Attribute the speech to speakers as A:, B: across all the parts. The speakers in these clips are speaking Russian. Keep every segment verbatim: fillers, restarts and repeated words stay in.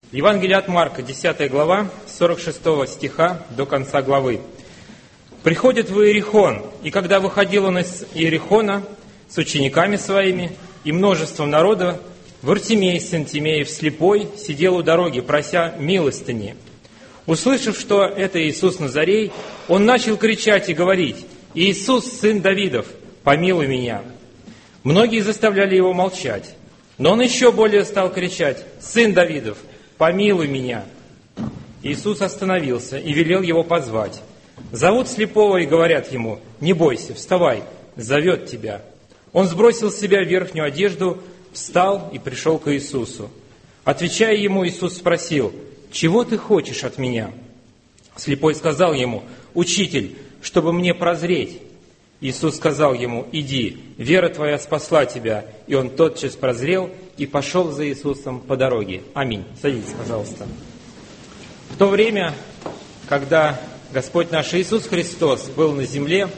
A: Евангелие от Марка, десятая глава, с сорок шестого стиха до конца главы. «Приходит в Иерихон, и когда выходил он из Иерихона с учениками своими и множеством народа, Вартимей, сын Тимеев, слепой, сидел у дороги, прося милостыни. Услышав, что это Иисус Назарей, он начал кричать и говорить: „Иисус, сын Давидов, помилуй меня“. Многие заставляли его молчать, но он еще более стал кричать: „Сын Давидов, помилуй меня“. Иисус остановился и велел его позвать. Зовут слепого и говорят ему: „Не бойся, вставай, зовет тебя“. Он сбросил с себя верхнюю одежду, встал и пришел к Иисусу. Отвечая ему, Иисус спросил: „Чего ты хочешь от меня?“ Слепой сказал ему: „Учитель, чтобы мне прозреть“. Иисус сказал ему: „Иди, вера твоя спасла тебя“. И он тотчас прозрел и пошел за Иисусом по дороге. Аминь. Садитесь, пожалуйста. В то время, когда Господь наш Иисус Христос был на земле,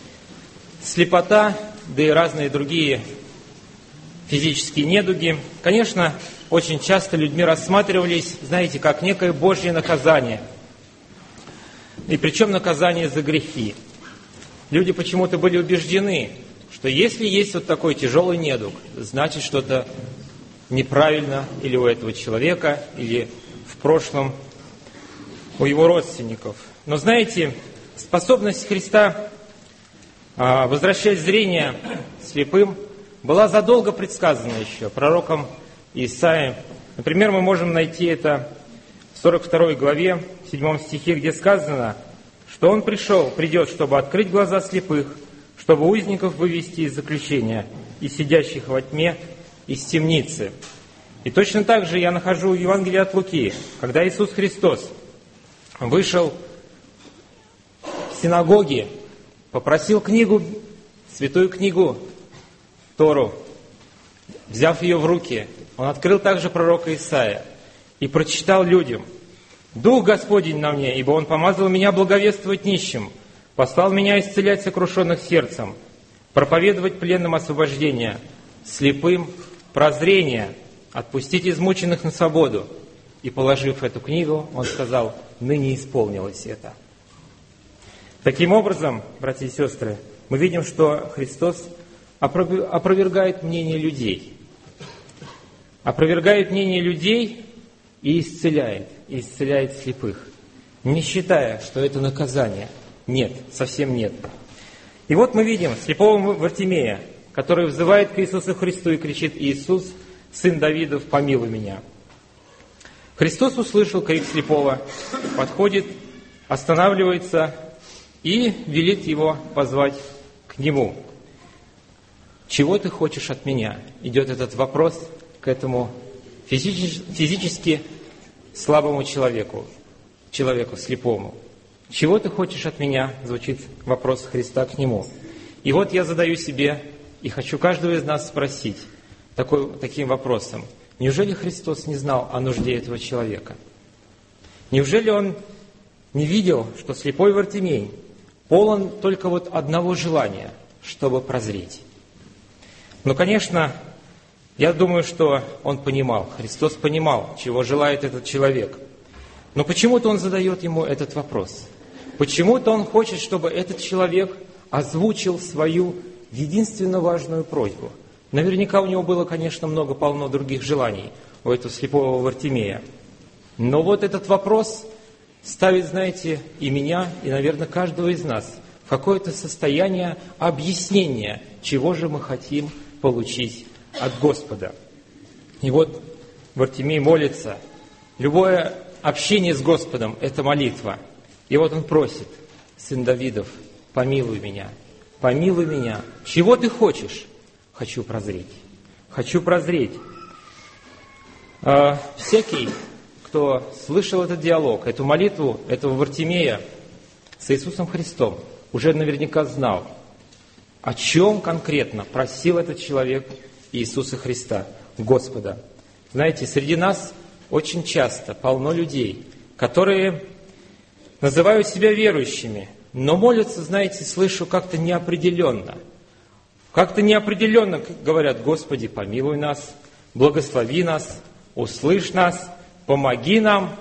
A: слепота, да и разные другие физические недуги, конечно, очень часто людьми рассматривались, знаете, как некое Божье наказание. И причем наказание за грехи. Люди почему-то были убеждены, что если есть вот такой тяжелый недуг, значит что-то неправильно или у этого человека, или в прошлом у его родственников. Но знаете, способность Христа возвращать зрение слепым была задолго предсказана еще пророком Исаией. Например, мы можем найти это в сорок второй главе, в седьмом стихе, где сказано, что Он пришел, придет, чтобы открыть глаза слепых, чтобы узников вывести из заключения и сидящих во тьме из темницы. И точно так же я нахожу в Евангелии от Луки, когда Иисус Христос вышел в синагоге, попросил книгу, святую книгу, Тору, взяв ее в руки, он открыл также пророка Исаия и прочитал людям: „Дух Господень на мне, ибо Он помазал меня благовествовать нищим, послал меня исцелять сокрушенных сердцем, проповедовать пленным освобождение, слепым прозрение, отпустить измученных на свободу“. И, положив эту книгу, он сказал: „Ныне исполнилось это“. Таким образом, братья и сестры, мы видим, что Христос опровергает мнение людей. Опровергает мнение людей и исцеляет, и исцеляет слепых, не считая, что это наказание. Нет, совсем нет. И вот мы видим слепого Вартимея, который взывает к Иисусу Христу и кричит: „Иисус, сын Давидов, помилуй меня“. Христос услышал крик слепого, подходит, останавливается и велит его позвать к Нему. „Чего ты хочешь от меня?“ Идет этот вопрос к этому физически слабому человеку, человеку слепому. „Чего ты хочешь от меня?“ звучит вопрос Христа к нему. И вот я задаю себе и хочу каждого из нас спросить такой, таким вопросом: неужели Христос не знал о нужде этого человека? Неужели Он не видел, что слепой Вартимей полон только вот одного желания, чтобы прозреть? Ну, конечно, я думаю, что Он понимал, Христос понимал, чего желает этот человек. Но почему-то Он задает ему этот вопрос. Почему-то Он хочет, чтобы этот человек озвучил свою единственно важную просьбу. Наверняка у него было, конечно, много, полно других желаний, у этого слепого Вартимея. Но вот этот вопрос ставит, знаете, и меня, и, наверное, каждого из нас в какое-то состояние объяснения, чего же мы хотим получить от Господа. И вот Вартимей молится. Любое общение с Господом – это молитва. И вот он просит: „Сын Давидов, помилуй меня, помилуй меня. Чего ты хочешь?“ „Хочу прозреть, хочу прозреть“. А, всякий, кто слышал этот диалог, эту молитву этого Вартимея с Иисусом Христом, уже наверняка знал, о чем конкретно просил этот человек Иисуса Христа, Господа. Знаете, среди нас очень часто полно людей, которые называют себя верующими, но молятся, знаете, слышу, как-то неопределенно. Как-то неопределенно говорят: „Господи, помилуй нас, благослови нас, услышь нас“, помоги нам,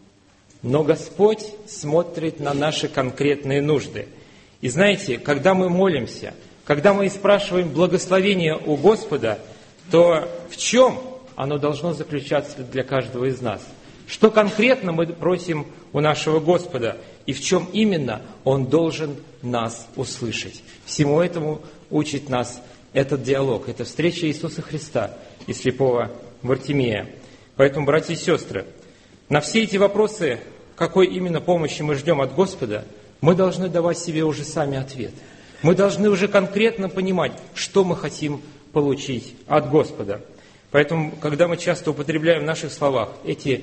A: но Господь смотрит на наши конкретные нужды. И знаете, когда мы молимся, когда мы спрашиваем благословения у Господа, то в чем оно должно заключаться для каждого из нас? Что конкретно мы просим у нашего Господа? И в чем именно Он должен нас услышать? Всему этому учит нас этот диалог, эта встреча Иисуса Христа и слепого Вартимея. Поэтому, братья и сестры, на все эти вопросы, какой именно помощи мы ждем от Господа, мы должны давать себе уже сами ответ. Мы должны уже конкретно понимать, что мы хотим получить от Господа. Поэтому, когда мы часто употребляем в наших словах эти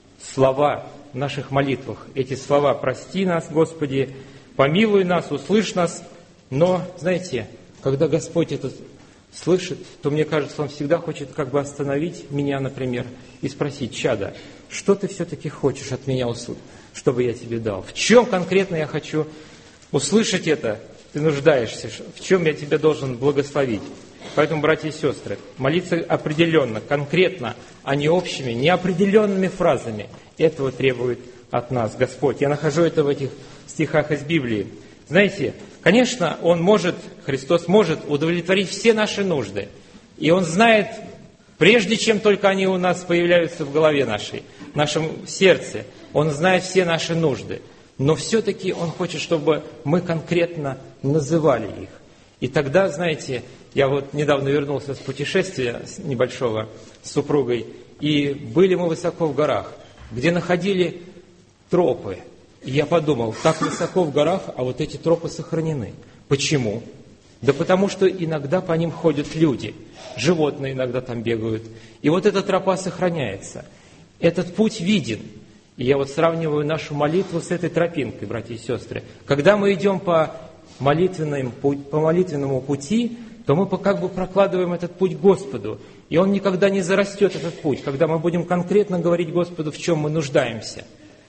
A: слова в наших молитвах, эти слова «Прости нас, Господи», «Помилуй нас», «Услышь нас», но, знаете, когда Господь это слышит, то, мне кажется, Он всегда хочет как бы остановить меня, например, и спросить: «Чадо, что ты все-таки хочешь от меня услышать, чтобы я тебе дал? В чем конкретно я хочу услышать это? Ты нуждаешься, в чем я тебя должен благословить?» Поэтому, братья и сестры, молиться определенно, конкретно, а не общими, неопределенными фразами. Этого требует от нас Господь. Я нахожу это в этих стихах из Библии. Знаете, конечно, Он может, Христос может удовлетворить все наши нужды. И Он знает, прежде чем только они у нас появляются в голове нашей, в нашем сердце, Он знает все наши нужды. Но все-таки Он хочет, чтобы мы конкретно называли их. И тогда, знаете, я вот недавно вернулся с путешествия с небольшого с супругой, и были мы высоко в горах, где находили тропы. И я подумал, так высоко в горах, а вот эти тропы сохранены. Почему? Да потому что иногда по ним ходят люди, животные иногда там бегают. И вот эта тропа сохраняется. Этот путь виден. И я вот сравниваю нашу молитву с этой тропинкой, братья и сестры. Когда мы идем по молитвенному, по молитвенному пути, то мы как бы прокладываем этот путь Господу. И Он никогда не зарастет, этот путь, когда мы будем конкретно говорить Господу, в чем мы нуждаемся.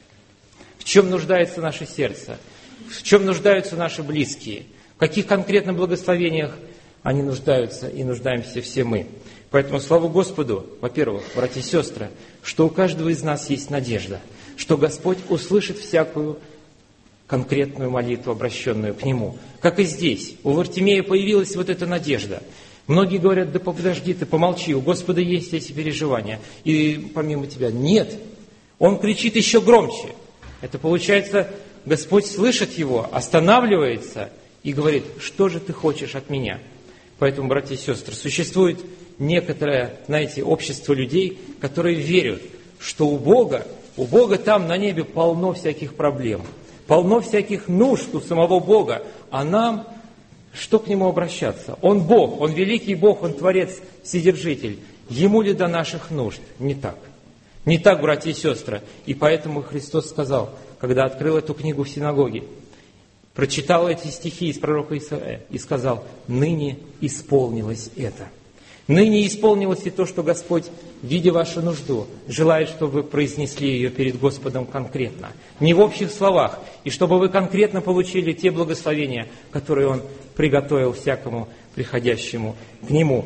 A: В чем нуждается наше сердце, в чем нуждаются наши близкие, в каких конкретно благословениях они нуждаются и нуждаемся все мы. Поэтому слава Господу, во-первых, братья и сестры, что у каждого из нас есть надежда, что Господь услышит всякую конкретную молитву, обращенную к Нему. Как и здесь, у Вартимея появилась вот эта надежда. Многие говорят: да подожди ты, помолчи, у Господа есть эти переживания, и помимо тебя. Нет, он кричит еще громче. Это получается, Господь слышит его, останавливается и говорит: что же ты хочешь от меня? Поэтому, братья и сестры, существует некоторое, знаете, общество людей, которые верят, что у Бога, у Бога там на небе полно всяких проблем, полно всяких нужд у самого Бога, а нам что к Нему обращаться? Он Бог, Он великий Бог, Он Творец, Вседержитель. Ему ли до наших нужд? Не так. Не так, братья и сестры. И поэтому Христос сказал, когда открыл эту книгу в синагоге, прочитал эти стихи из пророка Исаия и сказал: ныне исполнилось это. Ныне исполнилось и то, что Господь, видя вашу нужду, желает, чтобы вы произнесли ее перед Господом конкретно. Не в общих словах, и чтобы вы конкретно получили те благословения, которые Он приготовил всякому приходящему к Нему.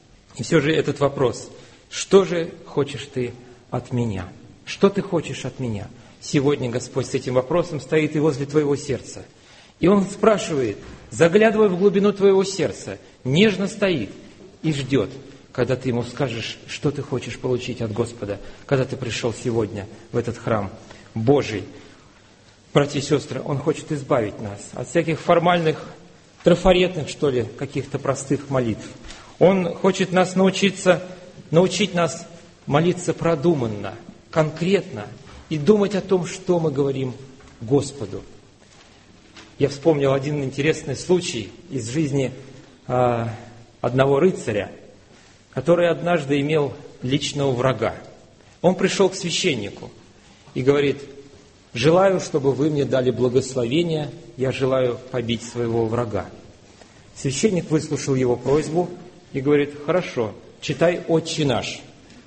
A: И все же этот вопрос: что же хочешь ты от меня? Что ты хочешь от меня? Сегодня Господь с этим вопросом стоит и возле твоего сердца. И Он спрашивает, заглядывая в глубину твоего сердца, нежно стоит и ждет, когда ты Ему скажешь, что ты хочешь получить от Господа, когда ты пришел сегодня в этот храм Божий. Братья и сестры, Он хочет избавить нас от всяких формальных, трафаретных, что ли, каких-то простых молитв. Он хочет нас научиться, научить нас молиться продуманно, конкретно и думать о том, что мы говорим Господу. Я вспомнил один интересный случай из жизни э, одного рыцаря, который однажды имел личного врага. Он пришел к священнику и говорит: желаю, чтобы вы мне дали благословение, я желаю побить своего врага. Священник выслушал его просьбу и говорит: хорошо, читай «Отче наш».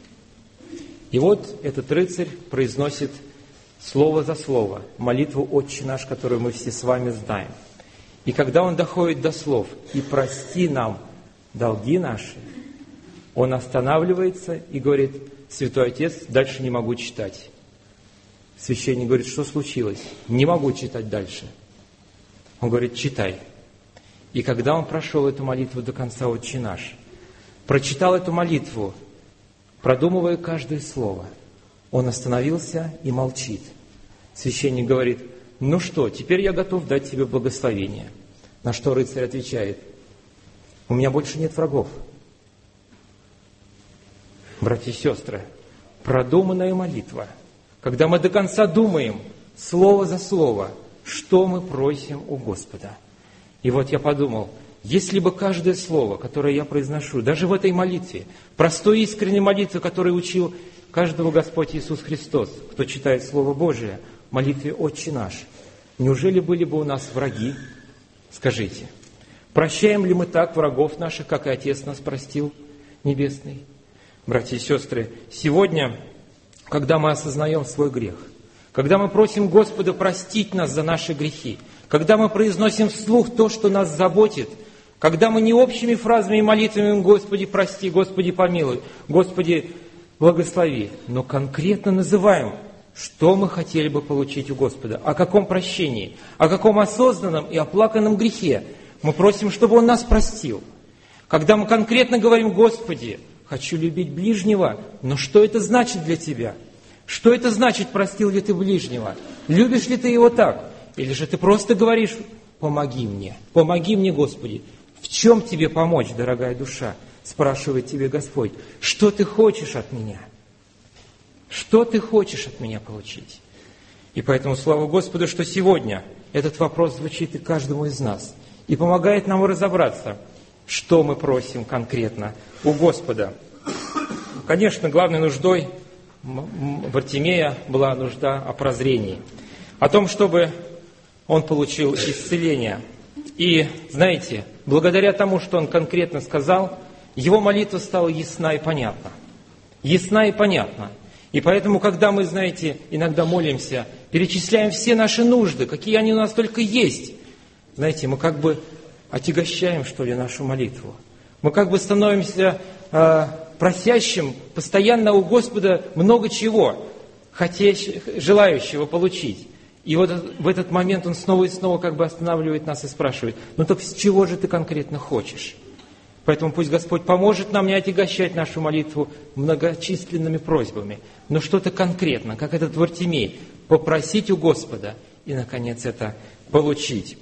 A: И вот этот рыцарь произносит слово за слово молитву «Отче наш», которую мы все с вами знаем. И когда он доходит до слов «И прости нам долги наши», он останавливается и говорит: святой отец, дальше не могу читать. Священник говорит, что случилось? Не могу читать дальше. Он говорит, читай. И когда он прошел эту молитву до конца, «Отче наш», прочитал эту молитву, продумывая каждое слово, он остановился и молчит. Священник говорит, ну что, теперь я готов дать тебе благословение. На что рыцарь отвечает, у меня больше нет врагов. Братья и сестры, продуманная молитва, когда мы до конца думаем, слово за слово, что мы просим у Господа. И вот я подумал, если бы каждое слово, которое я произношу, даже в этой молитве, простой искренней молитве, которую учил каждого Господь Иисус Христос, кто читает Слово Божие, молитве «Отче наш», неужели были бы у нас враги? Скажите, прощаем ли мы так врагов наших, как и Отец нас простил Небесный? Братья и сестры, сегодня, когда мы осознаем свой грех, когда мы просим Господа простить нас за наши грехи, когда мы произносим вслух то, что нас заботит, когда мы не общими фразами и молитвами «Господи, прости», «Господи, помилуй», «Господи, благослови», но конкретно называем, что мы хотели бы получить у Господа, о каком прощении, о каком осознанном и оплаканном грехе мы просим, чтобы Он нас простил. Когда мы конкретно говорим, Господи, хочу любить ближнего, но что это значит для Тебя? Что это значит, простил ли Ты ближнего? Любишь ли Ты его так? Или же Ты просто говоришь, помоги мне, помоги мне, Господи. В чем Тебе помочь, дорогая душа? Спрашивает Тебе Господь. Что Ты хочешь от меня? Что Ты хочешь от меня получить? И поэтому слава Господу, что сегодня этот вопрос звучит и каждому из нас. И помогает нам разобраться, что мы просим конкретно у Господа. Конечно, главной нуждой Вартимея была нужда о прозрении. О том, чтобы он получил исцеление. И, знаете, благодаря тому, что он конкретно сказал, его молитва стала ясна и понятна. Ясна и понятна. И поэтому, когда мы, знаете, иногда молимся, перечисляем все наши нужды, какие они у нас только есть, знаете, мы как бы отягощаем, что ли, нашу молитву. Мы как бы становимся э, просящим постоянно у Господа много чего, хотящего, желающего получить. И вот в этот момент Он снова и снова как бы останавливает нас и спрашивает, ну так с чего же ты конкретно хочешь? Поэтому пусть Господь поможет нам не отягощать нашу молитву многочисленными просьбами, но что-то конкретно, как этот Вартимей, попросить у Господа и, наконец, это получить.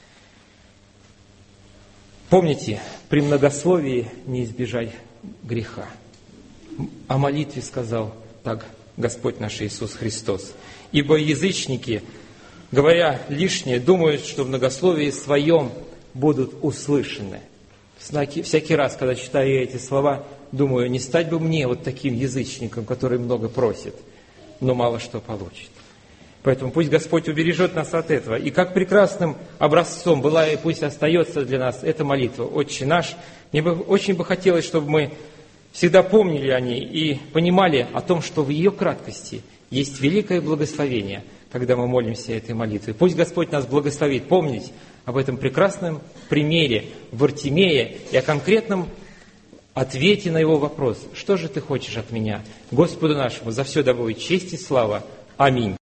A: Помните, при многословии не избежай греха. О молитве сказал так Господь наш Иисус Христос. Ибо язычники, говоря лишнее, думают, что в многословии своем будут услышаны. Всякий раз, когда читаю эти слова, думаю, не стать бы мне вот таким язычником, который много просит, но мало что получит. Поэтому пусть Господь убережет нас от этого. И как прекрасным образцом была и пусть остается для нас эта молитва «Отче наш». Мне бы очень бы хотелось, чтобы мы всегда помнили о ней и понимали о том, что в ее краткости есть великое благословение, когда мы молимся этой молитвой. Пусть Господь нас благословит помнить об этом прекрасном примере Вартимея и о конкретном ответе на его вопрос. Что же ты хочешь от меня? Господу нашему за все да будет честь и слава. Аминь.